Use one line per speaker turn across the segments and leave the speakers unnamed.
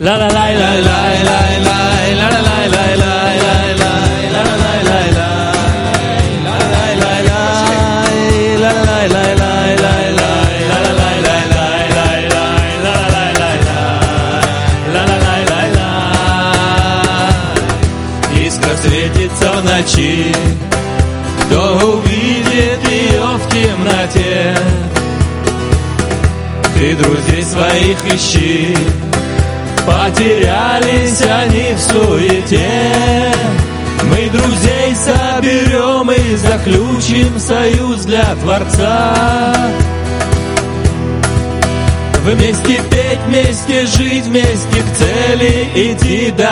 La la la la la la la la la la la la светится в ночи, кто увидит ее в темноте? Ты друзей своих ищи, потерялись они в суете. Мы друзей соберем и заключим союз для Творца. Вместе петь, вместе жить, вместе к цели идти до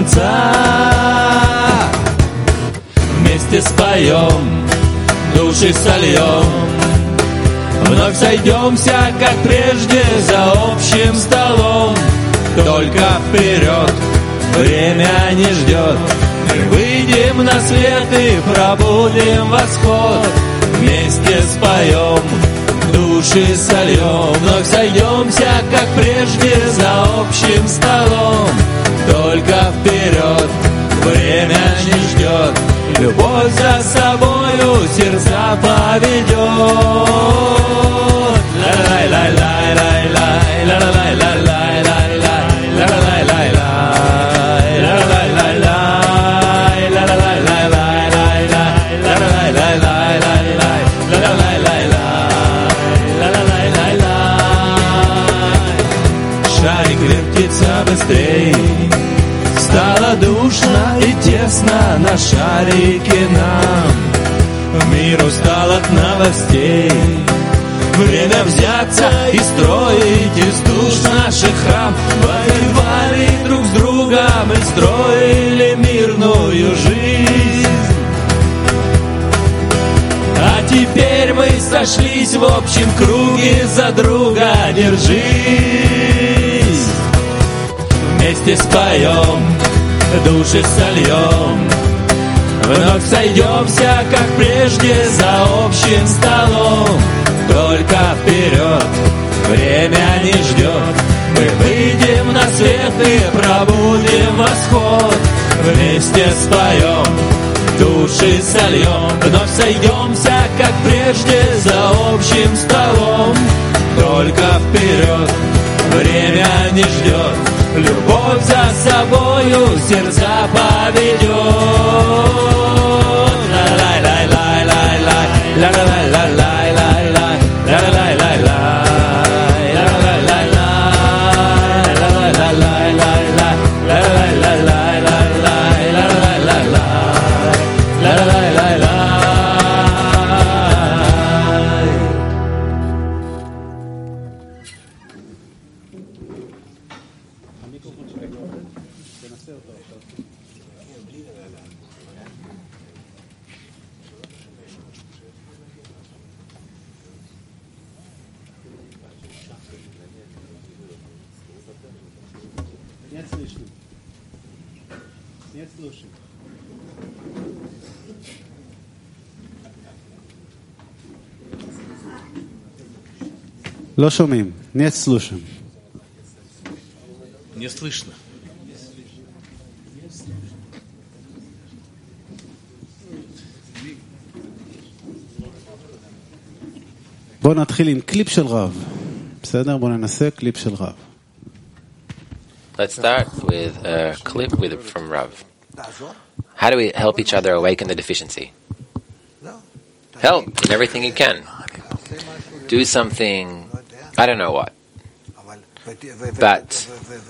конца. Вместе споем, души сольем, вновь сойдемся, как прежде, за общим столом. Только вперед, время не ждет. Мы выйдем на свет и пробудем восход. Вместе споем, души сольем, вновь сойдемся, как прежде, за общим столом. Только вперед, время не ждет. Любовь за собою сердца поведет. Шарик вертится быстрей, стало душно и тесно на шарике нам. Мир устал от новостей. Время взяться и строить из душ наших храм. Воевали друг с другом и строили мирную жизнь. А теперь мы сошлись в общем круге, за друга держись. Вместе споем, души сольем, вновь сойдемся, как прежде, за общим столом. Только вперед, время не ждет. Мы выйдем на свет и пробудем восход. Вместе споем, души сольем, вновь сойдемся, как прежде, за общим столом. Только вперед, время не ждет. Любовь за собою сердца поведет.
Нет, слышно. Нет, слушай. לא שומעים. Нет, слушаем.
Не слышно.
בואו נתחיל עם קליפ של רב. בסדר? בואו ננסה קליפ של רב.
Let's start with a clip from Rav. How do we help each other awaken the deficiency? Help in everything you can. Do something, I don't know what. But,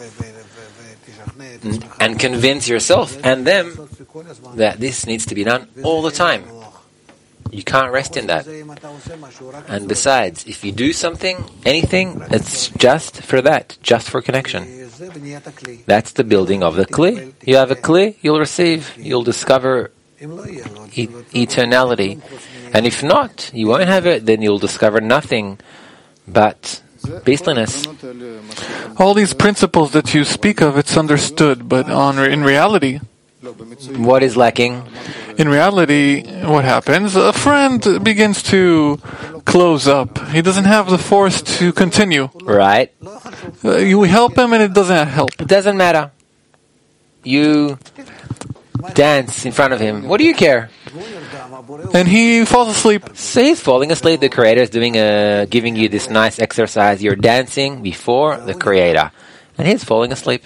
and convince yourself and them that this needs to be done all the time. You can't rest in that. And besides, if you do something, anything, it's just for that, just for connection. That's the building of the Kli. You have a Kli, you'll receive, you'll discover eternality. And if not, you won't have it, then you'll discover nothing but beastliness.
All these principles that you speak of, it's understood, but in reality,
what is lacking?
In reality, what happens? A friend begins to close up. He doesn't have the force to continue.
Right?
You help him and it doesn't help.
It doesn't matter. You dance in front of him. What do you care?
And he falls asleep.
So he's falling asleep. The Creator is giving you this nice exercise. You're dancing before the Creator. And he's falling asleep.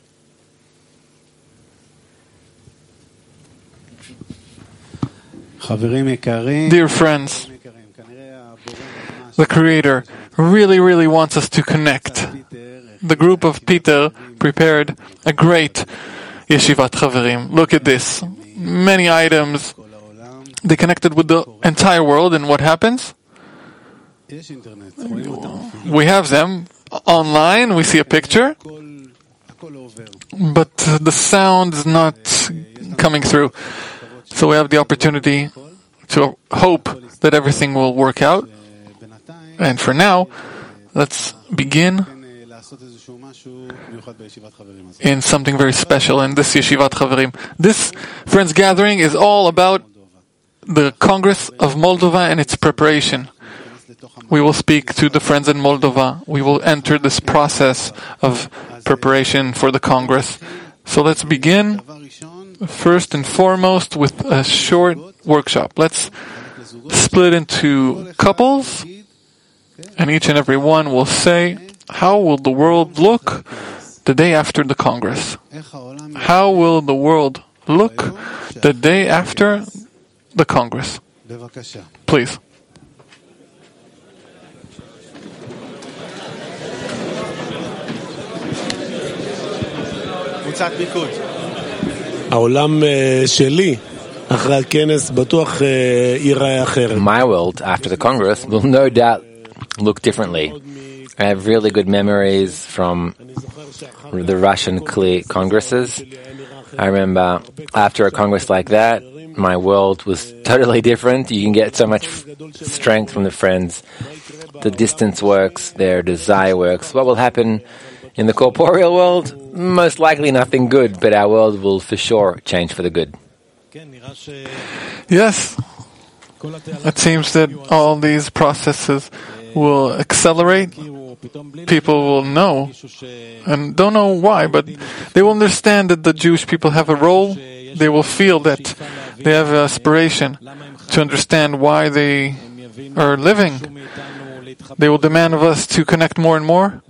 Dear friends, the Creator really wants us to connect. The group of Peter prepared a great Yeshivat Chaverim. Look at this. Many items. They connected with the entire world, and what happens? We have them online, we see a picture, but the sound is not coming through. So we have the opportunity to hope that everything will work out. And for now, let's begin in something very special in this Yeshivat Chaverim. This Friends Gathering is all about the Congress of Moldova and its preparation. We will speak to the friends in Moldova. We will enter this process of preparation for the Congress. So let's begin first and foremost with a short workshop. Let's split into couples, and each and every one will say, how will the world look the day after the Congress? How will the world look the day after the Congress? Please.
העולם שלי אחרי הכנס בטוח ייראה אחרת.
My world after the Congress will no doubt look differently. I have really good memories from the Russian congresses. I remember after a congress like that, my world was totally different. You can get so much strength from the friends. The distance works, their desire works. What will happen in the corporeal world? Most likely nothing good, but our world will for sure change for the good.
Yes. It seems that all these processes will accelerate. People will know, and don't know why, but they will understand that the Jewish people have a role. They will feel that they have an aspiration to understand why they are living. They will demand of us to connect more and more.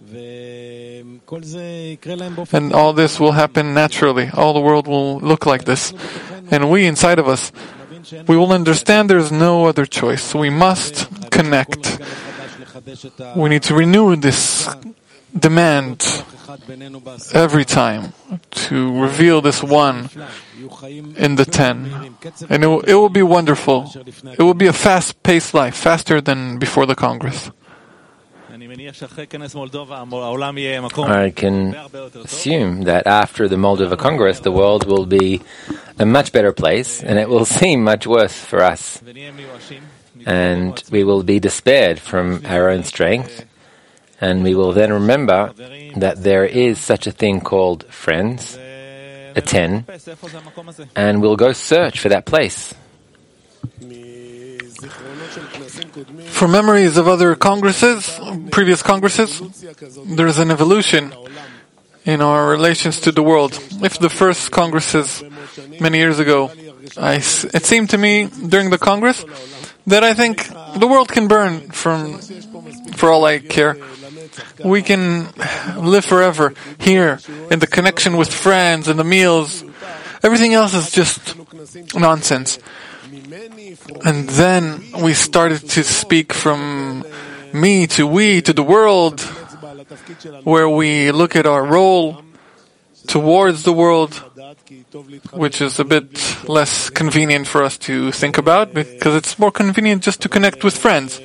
And all this will happen naturally. All the world will look like this. And we, inside of us, we will understand there is no other choice. We must connect. We need to renew this demand every time to reveal this one in the 10. And it will be wonderful. It will be a fast-paced life, faster than before the Congress.
I can assume that after the Moldova Congress, the world will be a much better place, and it will seem much worse for us. And we will be despaired from our own strength, and we will then remember that there is such a thing called friends, a 10, and we'll go search for that place.
From memories of other congresses, previous congresses, there's an evolution in our relations to the world. If the first congresses many years ago, it seemed to me during the Congress that I think the world can burn for all I care. We can live forever here in the connection with friends and the meals. Everything else is just nonsense. And then we started to speak from me to we to the world, where we look at our role towards the world, which is a bit less convenient for us to think about, because it's more convenient just to connect with friends.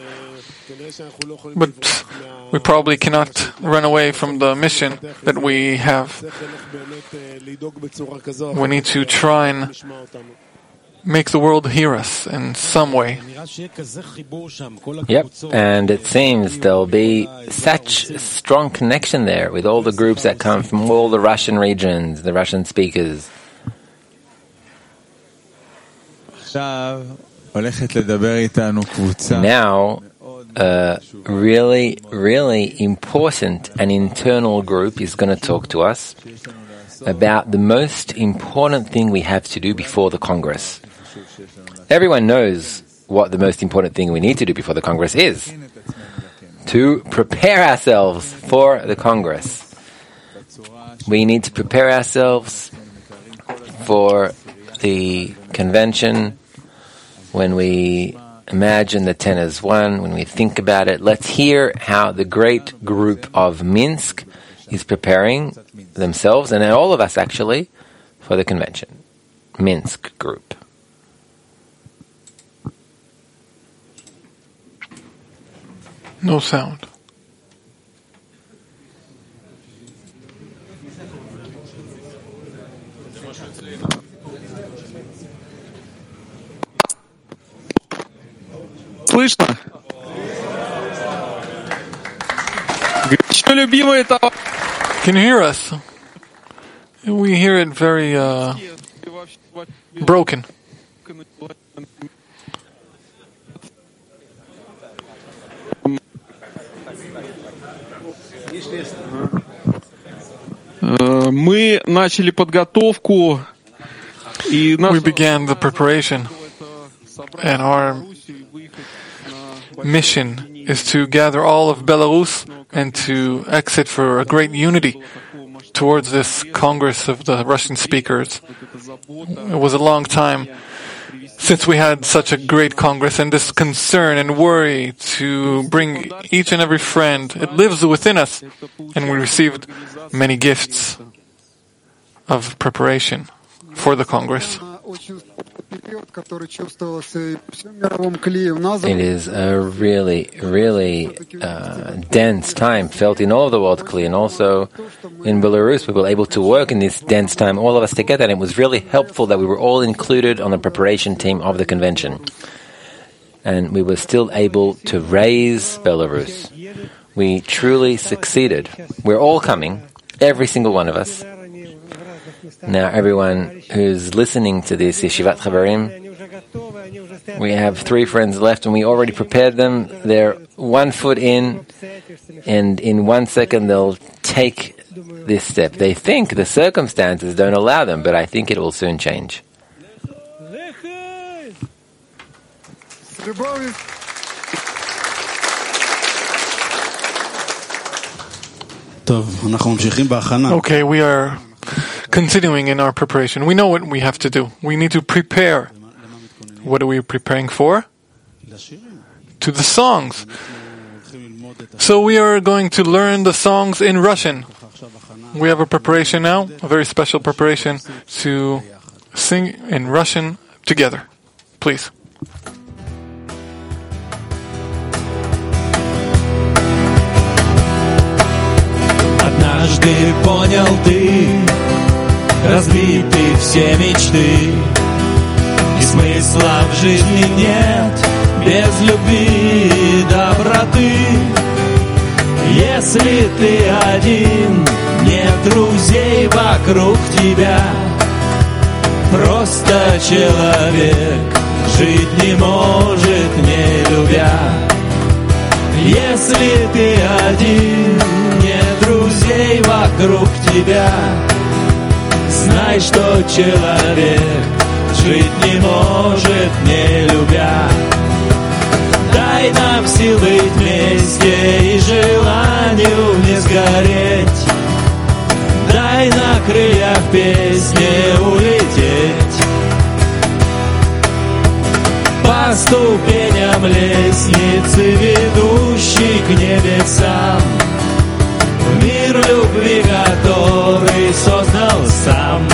But we probably cannot run away from the mission that we have. We need to try and make the world hear us in some way.
Yep, and it seems there'll be such a strong connection there with all the groups that come from all the Russian regions, the Russian speakers. Now, a really, really important and internal group is going to talk to us about the most important thing we have to do before the Congress. Everyone knows what the most important thing we need to do before the Congress is. To prepare ourselves for the Congress. We need to prepare ourselves for the convention. When we imagine the 10 as one, when we think about it, let's hear how the great group of Minsk is preparing themselves, and all of us actually, for the convention. Minsk group.
No sound.
Слышно? Горячо любимые товарищи.
Can you hear us? We hear it very broken.
Мы начали подготовку.
We began the preparation, and our mission is to gather all of Belarus and to exit for a great unity towards this Congress of the Russian speakers. It was a long time since we had such a great Congress, and this concern and worry to bring each and every friend, it lives within us, and we received many gifts of preparation for the Congress.
It is a really, really dense time felt in all of the world Kli, and also in Belarus. We were able to work in this dense time, all of us together, and it was really helpful that we were all included on the preparation team of the convention. And we were still able to raise Belarus. We truly succeeded. We're all coming, every single one of us. Now, everyone who's listening to this Yeshivat Chaverim, we have 3 friends left, and we already prepared them. They're 1 foot in, and in 1 second they'll take this step. They think the circumstances don't allow them, but I think it will soon change.
Okay, we are continuing in our preparation. We know what we have to do. We need to prepare. What are we preparing for? To the songs. So we are going to learn the songs in Russian. We have a preparation now, a very special preparation to sing in Russian together. Please.
Однажды понял ты, разбиты все мечты, и смысла в жизни нет без любви и доброты. Если ты один, нет друзей вокруг тебя, просто человек жить не может, не любя. Если ты один, нет друзей вокруг тебя, знай, что человек жить не может, не любя. Дай нам силы вместе и желанию не сгореть. Дай на крыльях песни улететь. По ступеням лестницы, ведущей к небесам, в мир любви, который создал сам.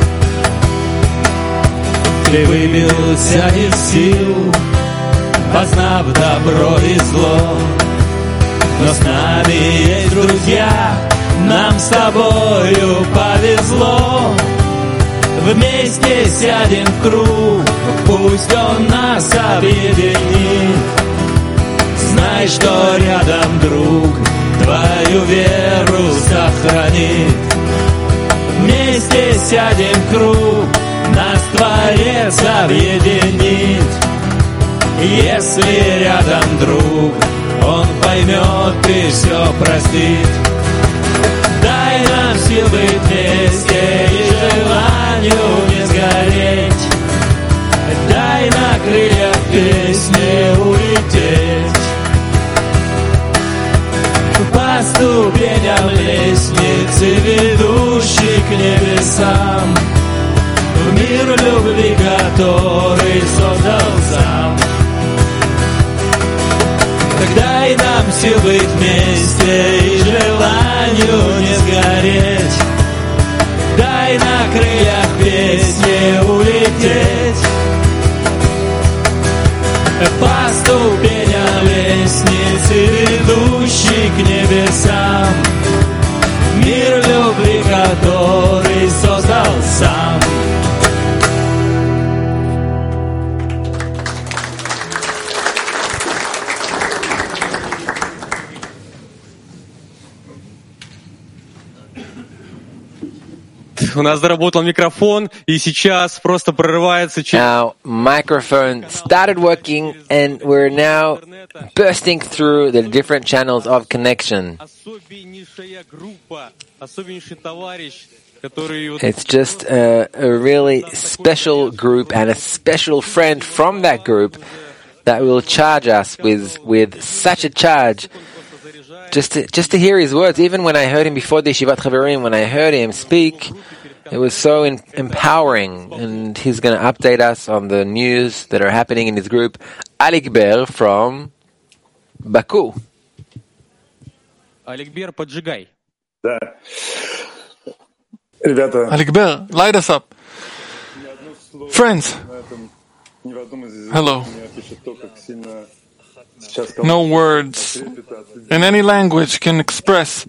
Ты выбился из сил, познав добро и зло, но с нами есть друзья, нам с тобою повезло. Вместе сядем в круг, пусть он нас объединит. Знай, что рядом друг твою веру сохранит. Вместе сядем в круг, нас Творец объединит. Если рядом друг, он поймет и все простит. Дай нам сил быть вместе и желанию не сгореть. Дай на крыльях песни улететь. По ступеням лестницы, ведущей к небесам, в мир любви, который создал сам. Так дай нам сил быть вместе и желанию не сгореть. Дай на крыльях песни улететь. По ступеням лестницы, ведущей к небесам, мир любви, который создал сам.
У нас заработал микрофон, и сейчас просто прорывается...
Our microphone started working, and we're now bursting through the different channels of connection. It's just a really special group and a special friend from that group that will charge us with such a charge. Just to hear his words, even when I heard him before the Yeshivat Chaverim, when I heard him speak, it was so empowering, and he's going to update us on the news that are happening in his group. Alikber from Baku.
Alikber, поджигай.
Alikber, light us up. Friends, hello. No words in any language can express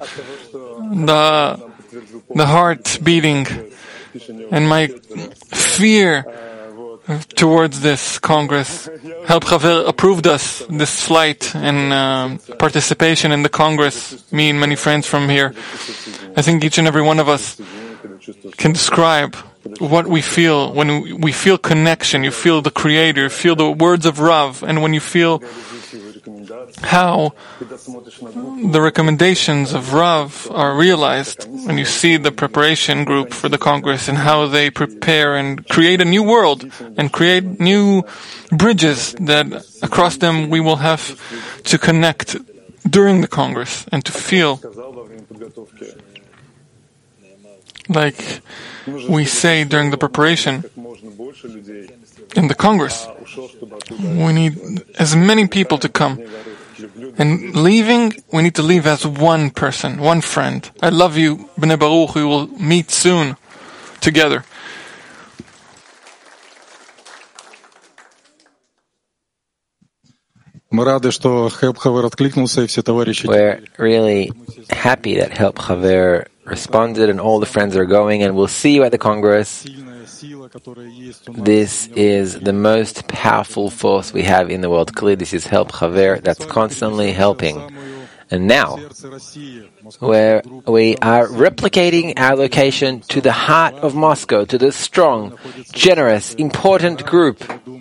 the heart beating and my fear towards this Congress. Help Chaver approved us, this flight and participation in the Congress, me and many friends from here. I think each and every one of us can describe what we feel when we feel connection. You feel the Creator, you feel the words of Rav, and when you feel how the recommendations of Rav are realized, when you see the preparation group for the Congress and how they prepare and create a new world and create new bridges that across them we will have to connect during the Congress and to feel like we say during the preparation in the Congress. We need as many people to come. And leaving, we need to leave as one person, one friend. I love you, Bnei Baruch. We will meet soon together.
We're
really happy that Help Chaver responded and all the friends are going, and we'll see you at the Congress. This is the most powerful force we have in the world. Clearly, this is Help Chaver that's constantly helping. And now, where we are replicating our location to the heart of Moscow, to the strong, generous, important group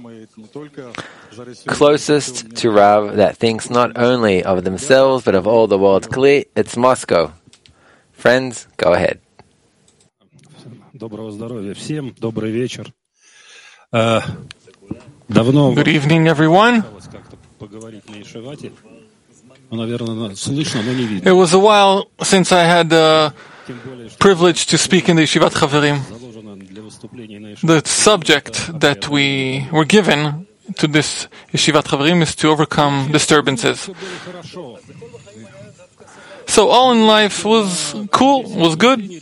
closest to Rav that thinks not only of themselves but of all the world. Clear, it's Moscow. Friends, go ahead.
Good evening, everyone. It was a while since I had the privilege to speak in the Yeshivat Chaverim. The subject that we were given to this Yeshivat Chaverim is to overcome disturbances. So all in life was cool, was good. In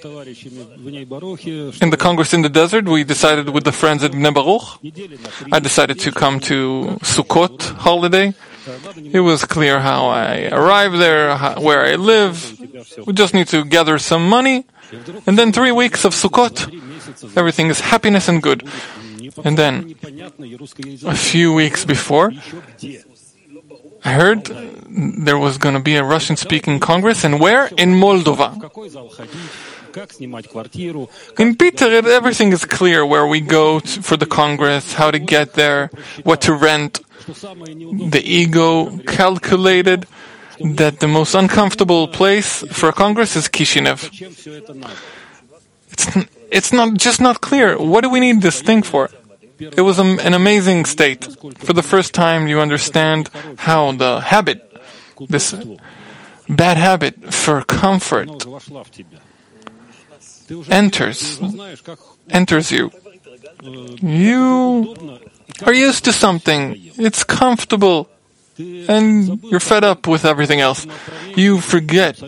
the Congress in the desert, we decided with the friends at Bnei Baruch. I decided to come to Sukkot holiday. It was clear how I arrived there, where I live. We just need to gather some money. And then 3 weeks of Sukkot. Everything is happiness and good. And then, a few weeks before, I heard there was going to be a Russian-speaking Congress, and where? In Moldova. In Peter, everything is clear: where we go for the Congress, how to get there, what to rent. The ego calculated that the most uncomfortable place for a Congress is Kishinev. It's not clear. What do we need this thing for? It was an amazing state. For the first time, you understand how the habit, this bad habit for comfort, enters you. You are used to something. It's comfortable. And you're fed up with everything else. You forget.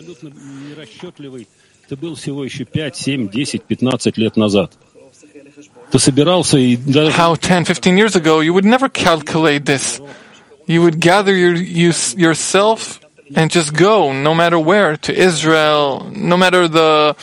How 10, 15 years ago, you would never calculate this. You would gather yourself and just go, no matter where, to Israel, no matter the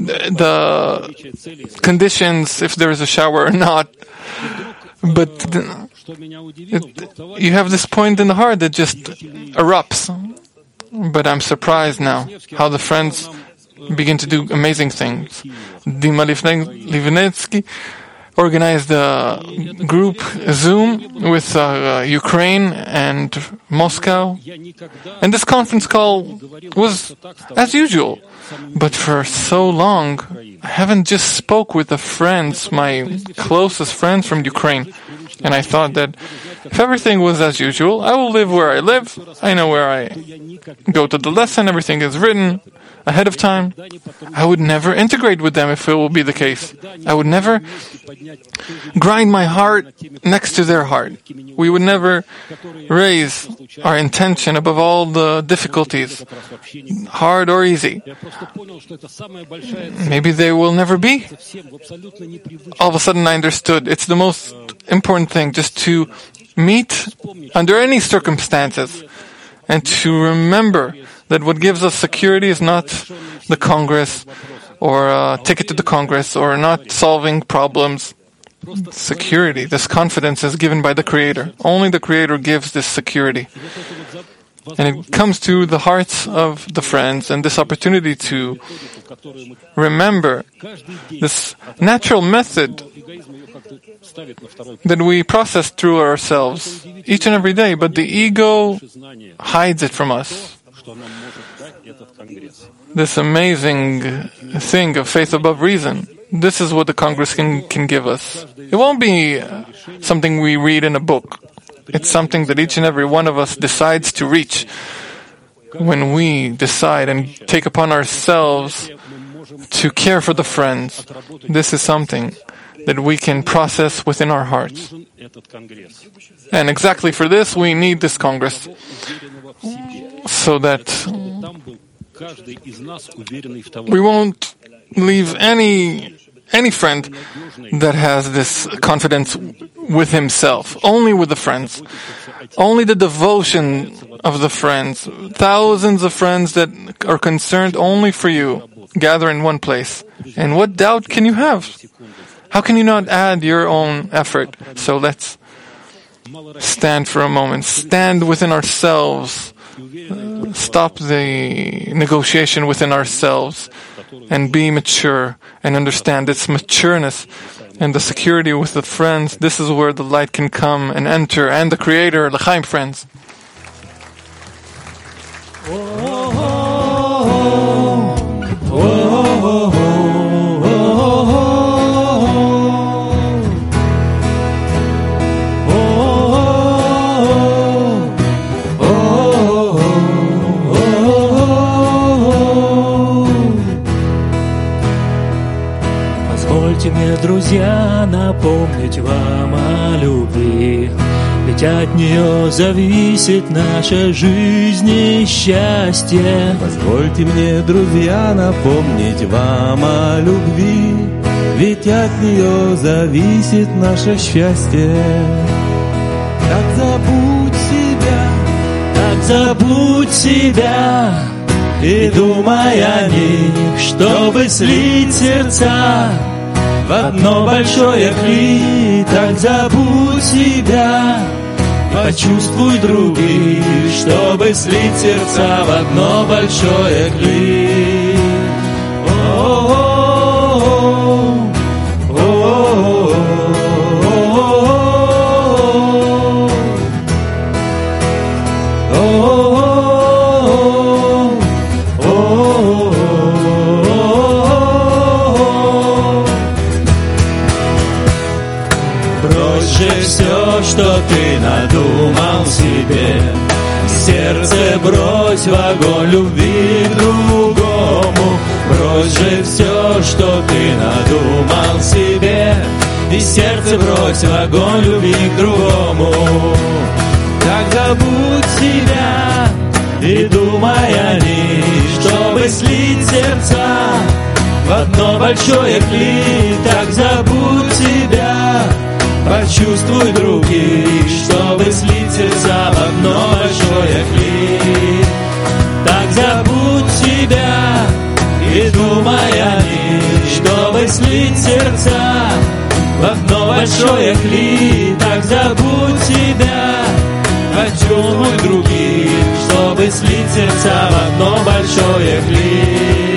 conditions, if there is a shower or not. But you have this point in the heart that just erupts. But I'm surprised now how the friends begin to do amazing things. Dima Livnetsky organized a group Zoom with Ukraine and Moscow. And this conference call was as usual. But for so long, I haven't just spoke with the friends, my closest friends from Ukraine. And I thought that if everything was as usual, I will live where I live. I know where I go to the lesson. Everything is written ahead of time. I would never integrate with them if it will be the case. I would never grind my heart next to their heart. We would never raise our intention above all the difficulties, hard or easy. Maybe they will never be. All of a sudden I understood it's the most important thing, just to meet under any circumstances and to remember that what gives us security is not the Congress or a ticket to the Congress or not solving problems. Security, this confidence is given by the Creator. Only the Creator gives this security. And it comes to the hearts of the friends and this opportunity to remember this natural method that we process through ourselves each and every day, but the ego hides it from us. This amazing thing of faith above reason. This is what the Congress can give us. It won't be something we read in a book. It's something that each and every one of us decides to reach. When we decide and take upon ourselves to care for the friends, this is something that we can process within our hearts. And exactly for this, we need this Congress, so that we won't leave any friend that has this confidence with himself, only with the friends, only the devotion of the friends, thousands of friends that are concerned only for you, gather in one place. And what doubt can you have? How can you not add your own effort? So let's stand for a moment, stand within ourselves, stop the negotiation within ourselves, and be mature and understand its matureness and the security with the friends. This is where the light can come and enter, and the Creator, L'chaim friends.
Позвольте мне, друзья, напомнить вам о любви, ведь от нее зависит наша жизнь и счастье.
Позвольте мне, друзья, напомнить вам о любви, ведь от нее зависит наше счастье. Так забудь себя и думай о них, чтобы слить сердца в одно большое кли. Так забудь себя, почувствуй других, чтобы слить сердца в одно большое кли. О-о-о. Брось же все, что ты надумал себе, сердце брось в огонь любви к другому. Брось же все, что ты надумал себе, и сердце брось в огонь любви к другому. Так забудь себя и думай о них, чтобы слить сердца в одно большое кли. Так забудь себя, почувствуй других, чтобы слить сердца в одно большое кли. Так забудь себя и думай о них, чтобы слить сердца в одно большое кли. Так забудь себя, почувствуй других, чтобы слить сердца в одно большое кли.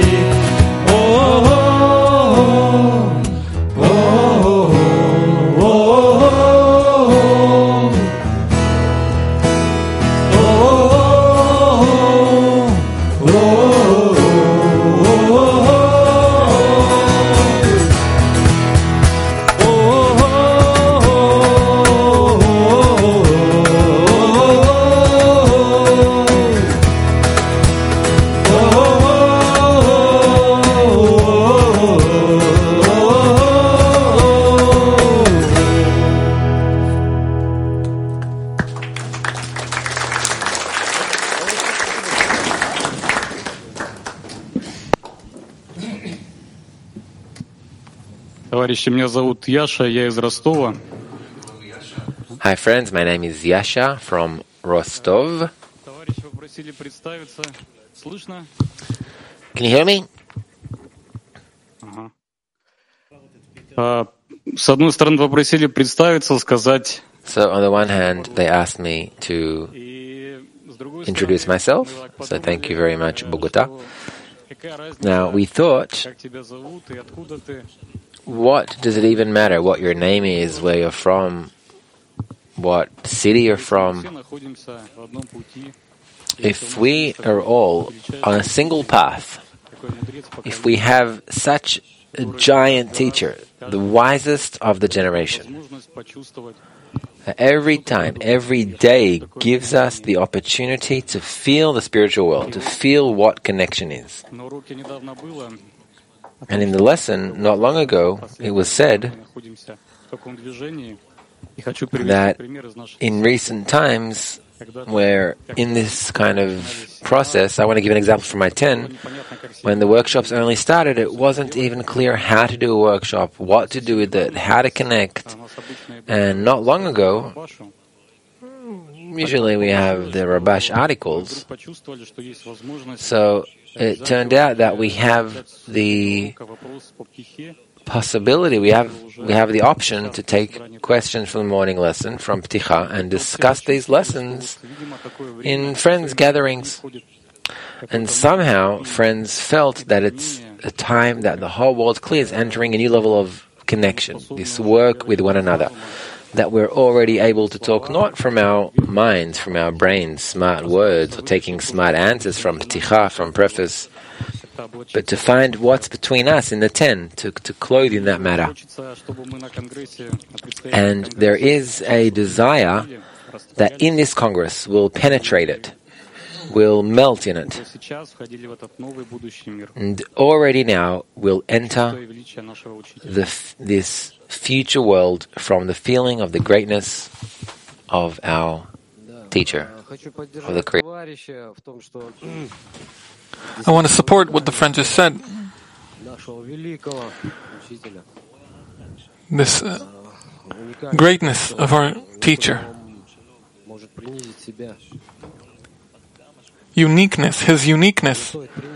Товарищи, меня зовут Яша, я из Ростова.
Hi friends, my name is Yasha from Rostov.
Товарищи попросили представиться. Слышно?
Can you hear me?
Ага. С одной стороны, попросили представиться, сказать.
So on the one hand, they asked me to introduce myself, so thank you very much, Bogota. Now, we thought, what does it even matter what your name is, where you're from, what city you're from? If we are all on a single path, if we have such a giant teacher, the wisest of the generation, every time, every day gives us the opportunity to feel the spiritual world, to feel what connection is. And in the lesson, not long ago, it was said that in recent times, where in this kind of process, I want to give an example from my 10, when the workshops only started, it wasn't even clear how to do a workshop, what to do with it, how to connect. And not long ago, usually we have the Rabash articles, so it turned out that we have the possibility, we have the option to take questions from the morning lesson, from Pticha, and discuss these lessons in friends' gatherings. And somehow, friends felt that it's a time that the whole world clear is entering a new level of connection, this work with one another, that we're already able to talk not from our minds, from our brains, smart words, or taking smart answers from Pticha, from preface, but to find what's between us in the 10, to clothe in that matter. And there is a desire that in this Congress we'll penetrate it, we'll melt in it, and already now we'll enter this future world from the feeling of the greatness of our teacher, of the Creator.
I want to support what the friend just said. This greatness of our teacher. Uniqueness, his uniqueness,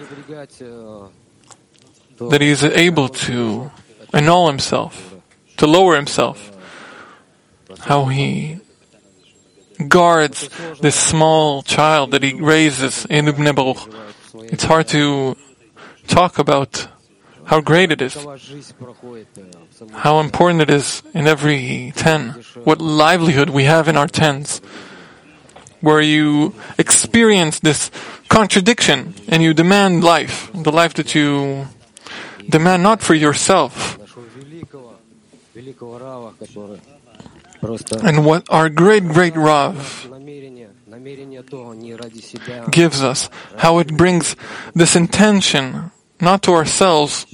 that he is able to annul himself, to lower himself, how he guards this small child that he raises in Ibn Baruch. It's hard to talk about how great it is, how important it is in every 10, what livelihood we have in our 10s. where you experience this contradiction and you demand life, the life that you demand not for yourself. And what our great Rav gives us, how it brings this intention, not to ourselves,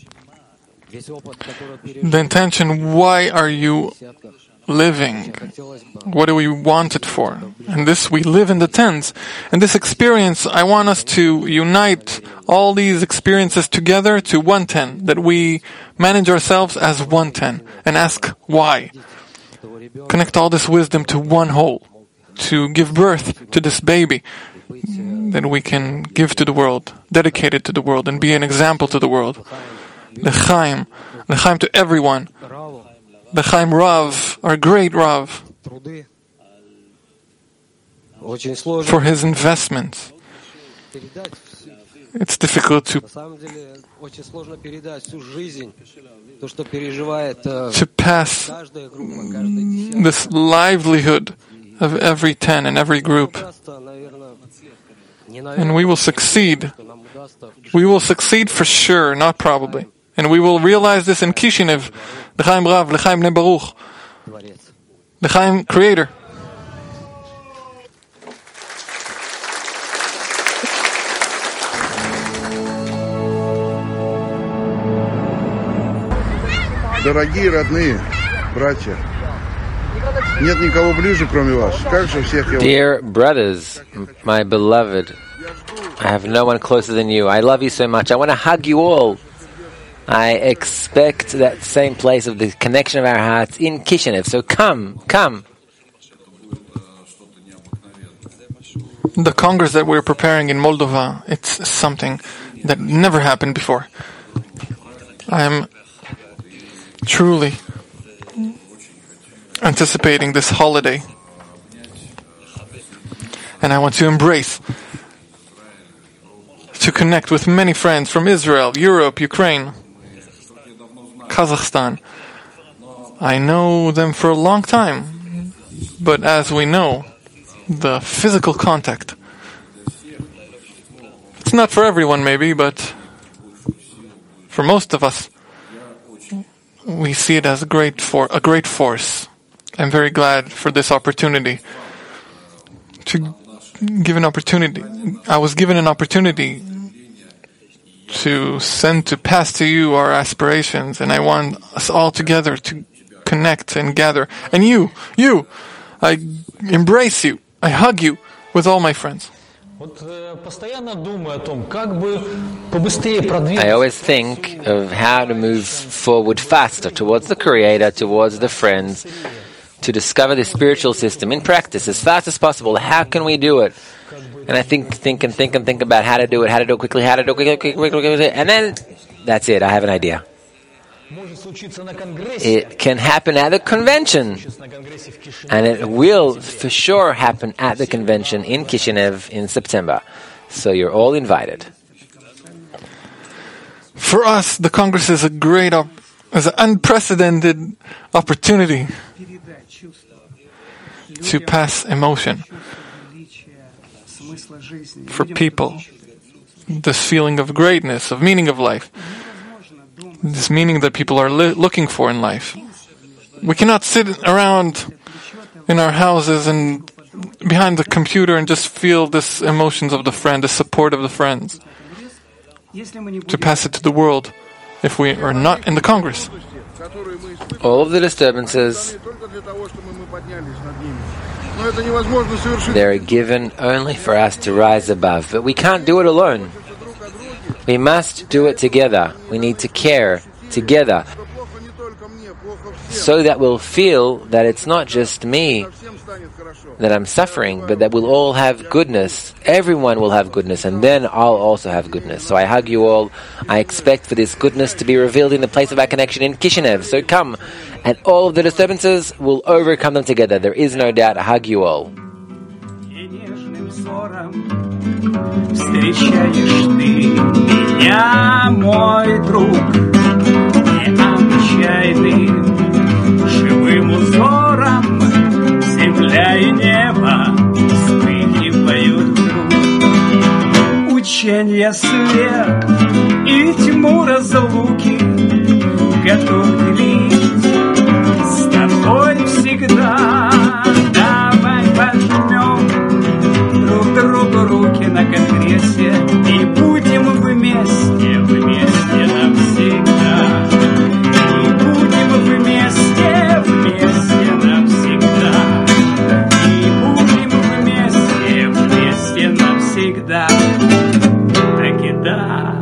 the intention, why are you living? What do we want it for? And this, we live in the tens. And this experience, I want us to unite all these experiences together to 110, that we manage ourselves as 110 and ask why. Connect all this wisdom to one whole, to give birth to this baby that we can give to the world, dedicate it to the world, and be an example to the world. L'chaim to everyone. L'chaim Rav, our great Rav, for his investments. It's difficult to pass this livelihood of every 10 and every group. And we will succeed. We will succeed for sure, not probably. And we will realize this in Kishinev. L'chaim Rav, L'chaim Bnei Baruch. L'chaim Creator.
Дорогие родные братья, нет никого ближе, кроме вас. Как же всех я...
Dear brothers, my beloved, I have no one closer than you. I love you so much. I want to hug you all. I expect that same place of the connection of our hearts in Kishinev. So come.
The Congress that we're preparing in Moldova, it's something that never happened before. I am truly anticipating this holiday. And I want to embrace, to connect with many friends from Israel, Europe, Ukraine, Kazakhstan. I know them for a long time, but as we know, the physical contact, it's not for everyone maybe, but for most of us, we see it as a great force. I'm very glad for this opportunity to give an opportunity. I was given an opportunity to pass to you our aspirations, and I want us all together to connect and gather. And you, I embrace you, I hug you with all my friends.
I always think of how to move forward faster towards the Creator, towards the friends, to discover the spiritual system in practice as fast as possible. How can we do it? And I think about how to do it quickly, and then that's it. I have an idea. It can happen at the convention, and it will for sure happen at the convention in Kishinev in September. So you're all invited.
For us, the Congress is an unprecedented opportunity to pass emotion for people. This feeling of greatness, of meaning of life. This meaning that people are looking for in life. We cannot sit around in our houses and behind the computer and just feel this emotions of the friend, the support of the friends. To pass it to the world if we are not in the Congress.
All of the disturbances, they're given only for us to rise above. But we can't do it alone. We must do it together. We need to care together so that we'll feel that it's not just me that I'm suffering, but that we'll all have goodness. Everyone will have goodness, and then I'll also have goodness. So I hug you all. I expect for this goodness to be revealed in the place of our connection in Kishinev. So come, and all of the disturbances, will overcome them together. There is no doubt. I hug you all.
Встречаешь ты меня, мой друг, необычайным, живым узором, земля и небо, вспыхнет
мученья свет и тьму разлуки готов делить с тобой всегда. Давай пожмем друг другу руки на конгрессе и будем вместе, вместе навсегда. И будем вместе, вместе навсегда. И будем вместе, вместе навсегда. Так и да.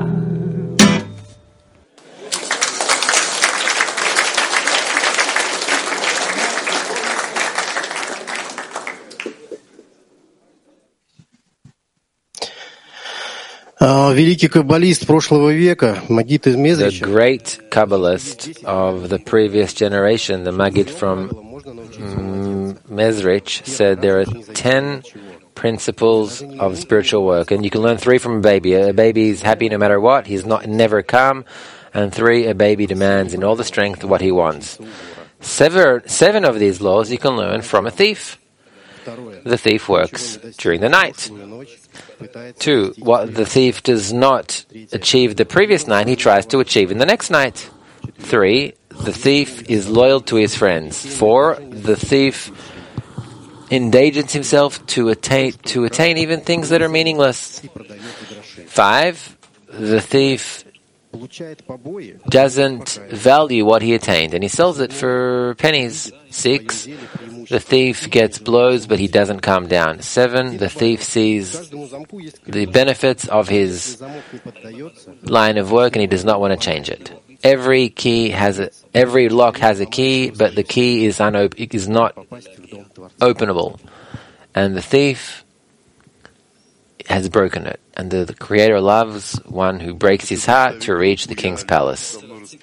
Великий каббалист прошлого века, Магид из Мезрича.
The great Kabbalist of the previous generation, the Maggid from Mezrich, said there are 10 principles of spiritual work, and you can learn 3 from a baby. A baby is happy no matter what; he's never calm. And 3, a baby demands in all the strength what he wants. 7 of these laws you can learn from a thief. The thief works during the night. 2, what the thief does not achieve the previous night, he tries to achieve in the next night. 3, the thief is loyal to his friends. 4, the thief endanges himself to attain even things that are meaningless. 5, the thief doesn't value what he attained and he sells it for pennies. 6, the thief gets blows but he doesn't calm down. 7, the thief sees the benefits of his line of work and he does not want to change it. Every lock has a key, but the key is not openable, and the thief has broken it. And the Creator loves one who breaks his heart to reach the king's palace.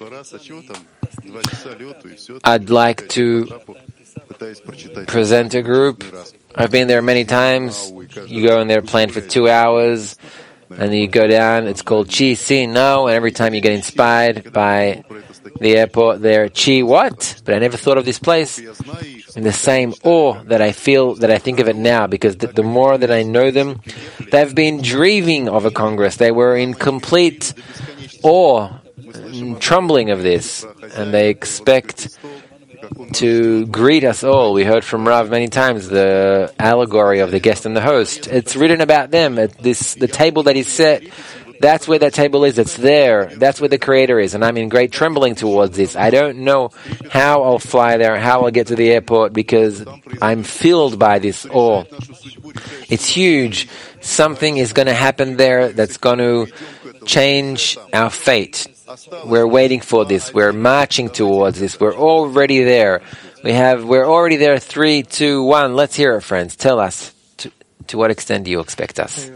I'd like to present a group. I've been there many times. You go in there, plan for 2 hours, and then you go down. It's called Chi Si No, and every time you get inspired by the airport there, Chi what? But I never thought of this place. In the same awe that I feel, that I think of it now, because the more that I know them, they've been dreaming of a Congress. They were in complete awe, trembling of this, and they expect to greet us all. We heard from Rav many times the allegory of the guest and the host. It's written about them. The table that is set, that's where that table is. It's there. That's where the Creator is. And I'm in great trembling towards this. I don't know how I'll fly there, how I'll get to the airport, because I'm filled by this awe. It's huge. Something is going to happen there that's going to change our fate. We're waiting for this. We're marching towards this. We're already there. We're already there. 3, 2, 1. Let's hear it, friends. Tell us. To what extent do you expect us?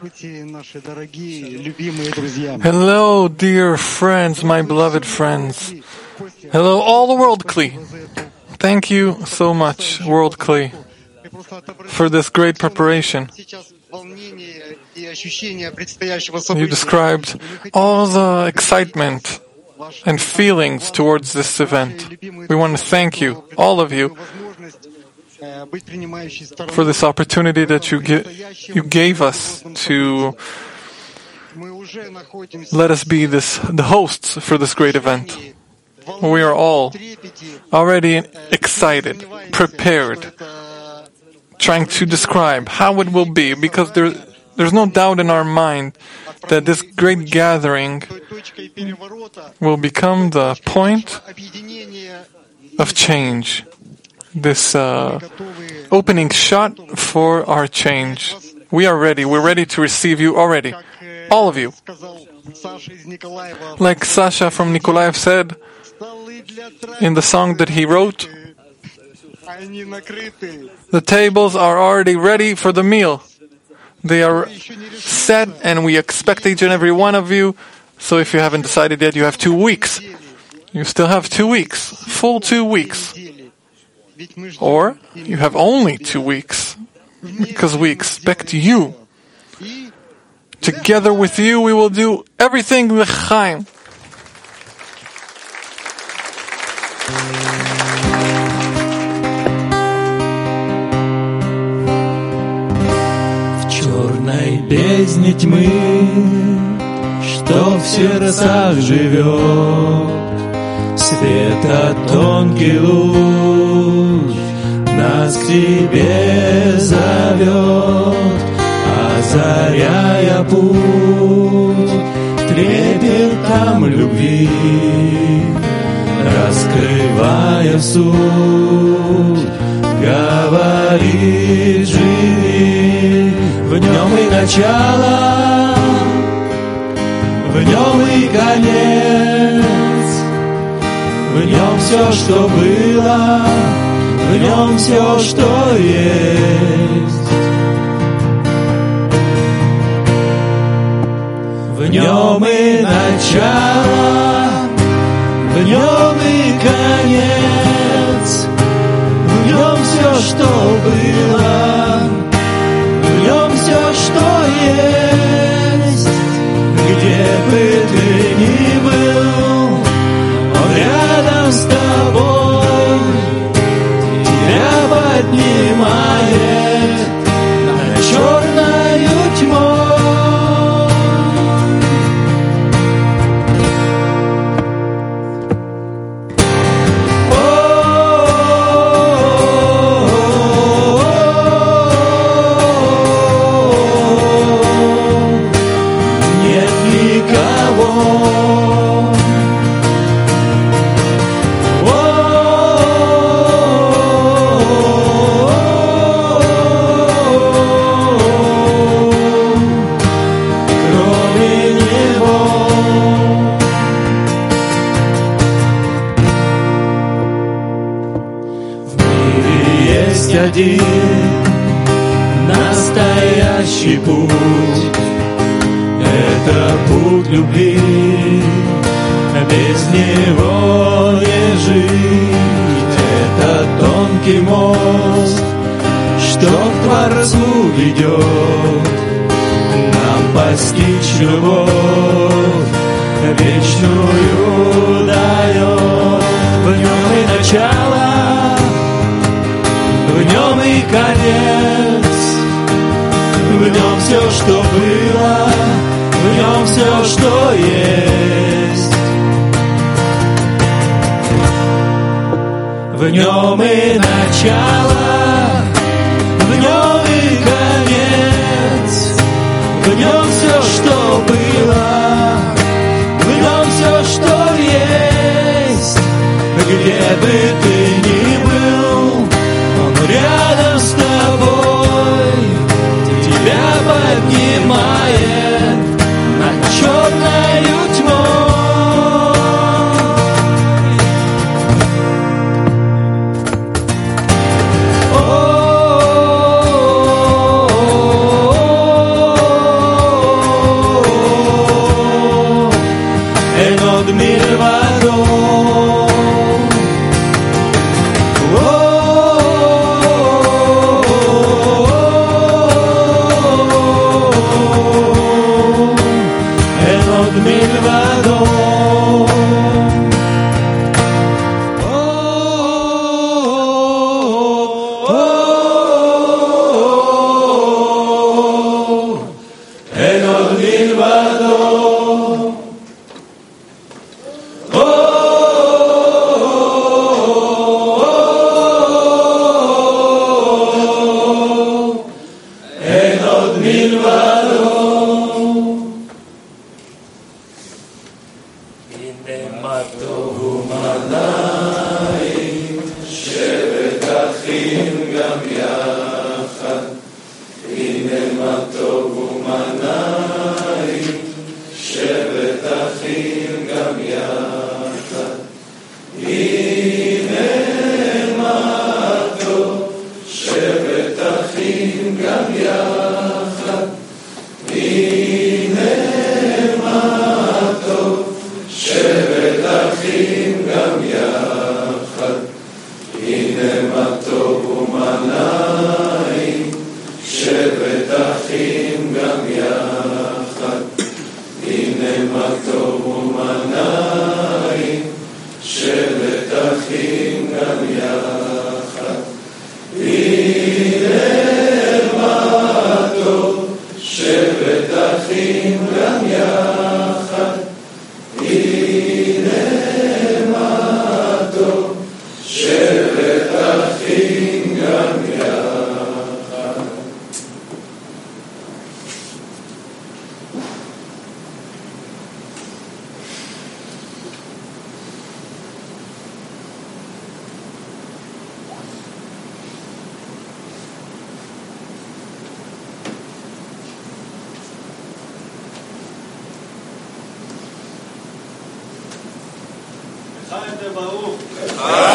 Hello, dear friends, my beloved friends. Hello, all the World Kli. Thank you so much, World Kli, for this great preparation. You described all the excitement and feelings towards this event. We want to thank you, all of you, for this opportunity that you gave us to let us be the hosts for this great event. We are all already excited, prepared, trying to describe how it will be, because there's no doubt in our mind that this great gathering will become the point of change. This opening shot for our change. We are ready. We're ready to receive you already. All of you. Like Sasha from Nikolaev said in the song that he wrote, the tables are already ready for the meal. They are set and we expect each and every one of you. So if you haven't decided yet, you have 2 weeks. You still have 2 weeks. Full 2 weeks. Or you have only 2 weeks, because we expect you. Together with you, we will do everything l'chaim.
черной бездне тьмы, что в сердцах живет, света тонкий луч нас к тебе зовет, озаряя путь трепетом любви, раскрывая суть, говорит, живи, в нем и начало, в нем и конец, в нем все, что было, в нем все, что есть. В нем и начало, в нем и конец, в нем все, что было, в нем все, что есть. Где бы ты ни был, он рядом с тобой, тебя поднимает над черною тьмой. Один настоящий путь, это путь любви, без него не жить. Это тонкий мост, что к Творцу ведет, нам постичь любовь, вечную дает. В нем и начало, в нем и конец, в нем все, что было, в нем все, что есть. В нем и начало, в нем и конец, в нем все, что было, в нем все, что есть. Где бы ты ни был, рядом с тобой, тебя поднимает над черною тьмой. אין עוד מלבדו. שבט אחים גם יחד, הנה מה טוב, שבט אחים גם יחד.
חיים וברוך.